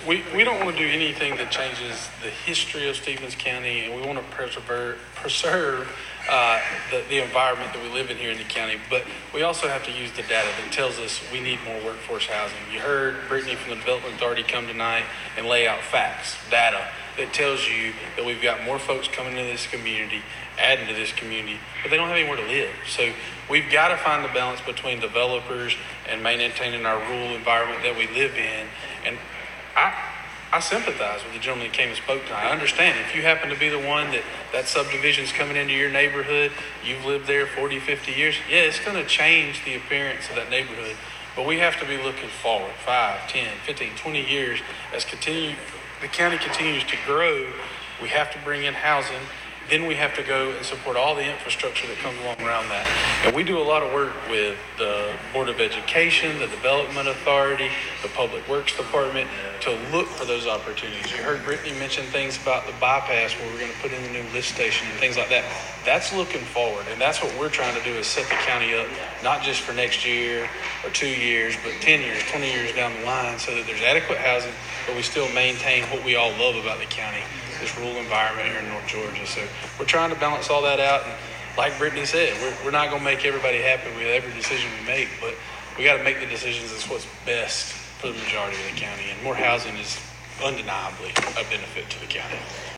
We don't want to do anything that changes the history of Stephens County, and we want to preserve the environment that we live in here in the county. But we also have to use the data that tells us we need more workforce housing. You heard Brittany from the Development Authority come tonight and lay out facts, data that tells you that we've got more folks coming into this community, adding to this community, but they don't have anywhere to live. So we've got to find the balance between developers and maintaining our rural environment that we live in. And I sympathize with the gentleman that came and spoke tonight. I understand if you happen to be the one that subdivision's coming into your neighborhood, you've lived there 40, 50 years, yeah, it's going to change the appearance of that neighborhood. But we have to be looking forward 5, 10, 15, 20 years as the county continues to grow. We have to bring in housing. Then we have to go and support all the infrastructure that comes along around that. And we do a lot of work with the Board of Education, the Development Authority, the Public Works Department to look for those opportunities. You heard Brittany mention things about the bypass where we're going to put in a new lift station and things like that. That's looking forward. And that's what we're trying to do is set the county up, not just for next year or 2 years, but 10 years, 20 years down the line so that there's adequate housing, but we still maintain what we all love about the county, this rural environment here in North Georgia. So we're trying to balance all that out. And like Brittany said, we're not going to make everybody happy with every decision we make, but we got to make the decisions that's what's best for the majority of the county. And more housing is undeniably a benefit to the county.